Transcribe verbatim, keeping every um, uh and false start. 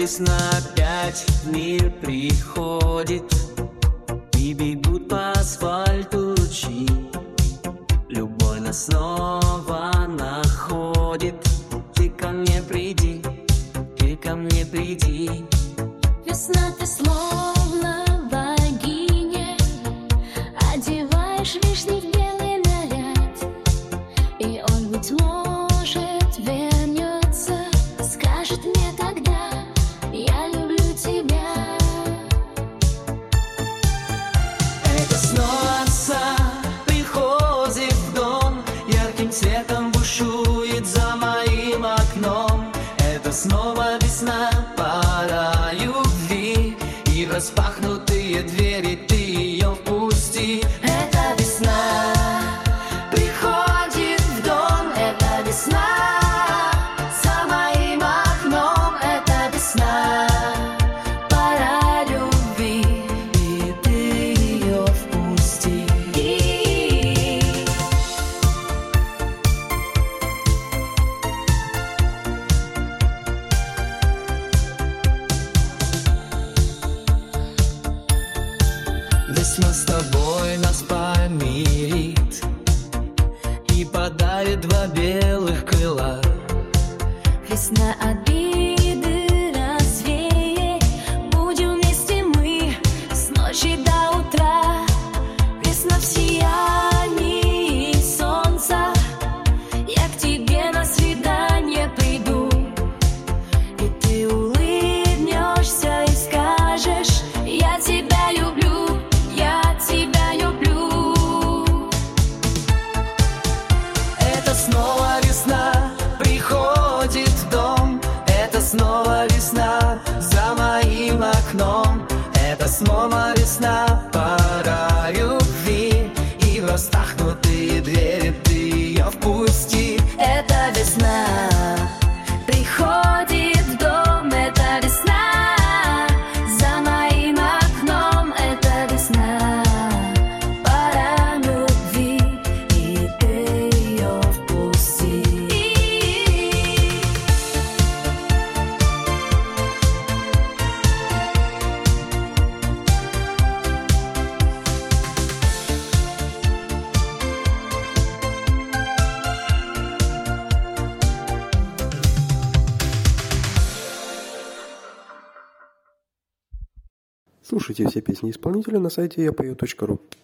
весна опять в мир приходит, и бегут по асфальту лучи. Любовь нас снова находит. Ты ко мне приди, ты ко мне приди. Весна, ты словно богиня, одеваешь вишни в белый наряд, и он, быть может, вернется, скажет мне тогда: я люблю тебя. Это снова оса приходит в дом, ярким светом бушует за моим окном. Это снова весна, пора любви, и в распахнутые двери ты ее впусти. Это весна приходит в дом, это весна за моим окном. Это весна, пора любви, и ты ее впусти. Весна с тобой нас помирит и подарит два белых крыла. Весна обиды развеет, будем вместе мы с ночи до утра. Весна в сиянии солнца, я к тебе на свидание приду, и ты улыбнешься и скажешь: я тебя люблю, я тебя люблю. Это снова весна приходит в дом, это снова весна за моим окном. Это снова весна, пора любви, и в распахнутые двери ты ее впусти. Это весна приходит в дом, это весна за моим окном. Это весна, пора любви, и ты ее впусти. Слушайте все песни исполнителя на сайте я пою точка ру.